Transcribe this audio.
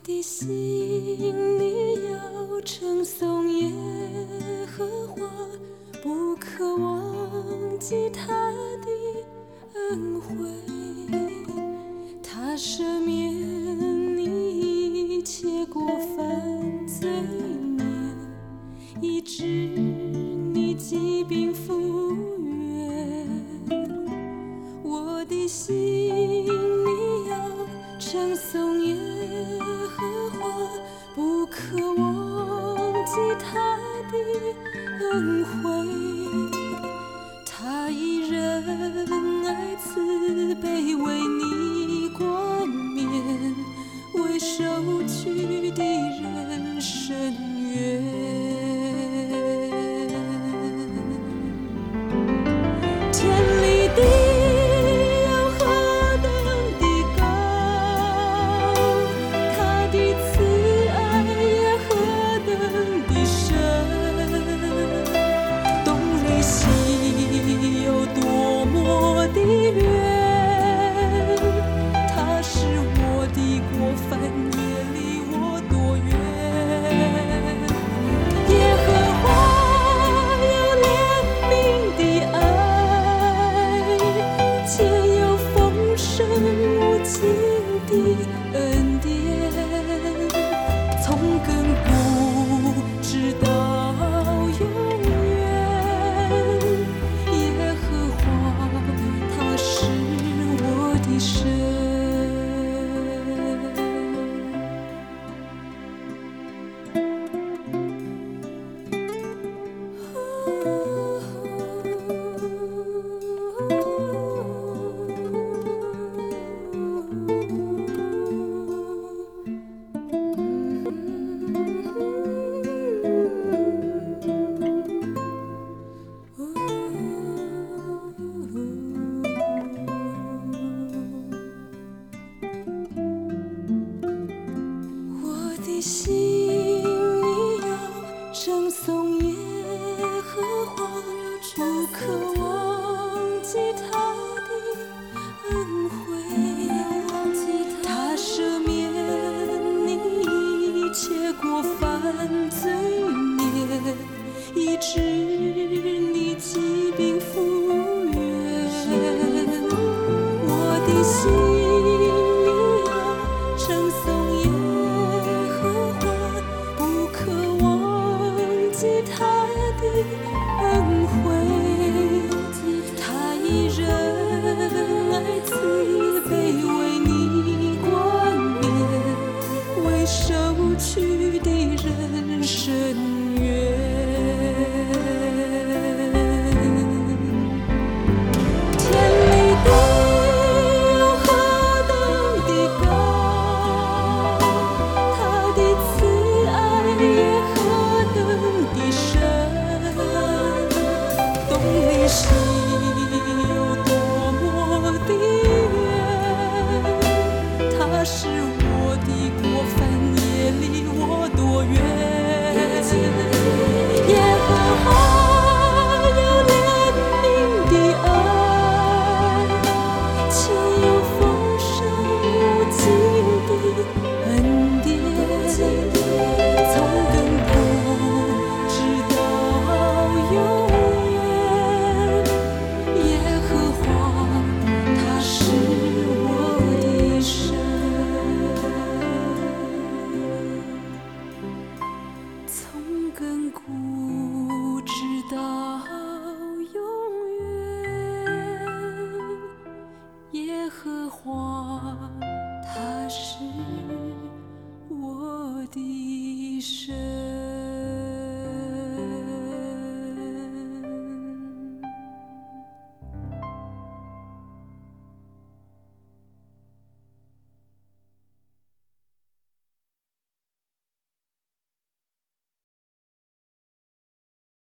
的心里要称颂耶和华，不可忘记他的恩惠。他赦免你一切过犯罪孽，医治你疾病复原。我的心里要称颂耶和华，不可忘记他的恩惠。他以仁爱慈悲为你冠冕，为受屈的人伸冤。天离地有何等的高，他的慈爱也何等的深，东离西有多么的远，他使我的过犯也离我多远。耶和华有怜悯的爱，且有丰盛无尽的恩典，从亘古直到永远。耶和华他是我的神。我的心里要称颂耶和华，不可忘记他的恩惠。他赦免你一切过犯罪孽，医治你疾病复原。我的心里要称颂耶和华，不可忘记他的恩惠。他以仁爱慈悲为你冠冕，为受屈的人伸冤。天离地有何等的高，他的慈爱也何等的深，东离西有多么的远，他使我的过犯也离我多远。耶和华有怜悯的爱，且有丰盛无尽的恩典，从亘古直到永远。耶和华他是我的神，从亘古直到永远。耶和华他是我的神。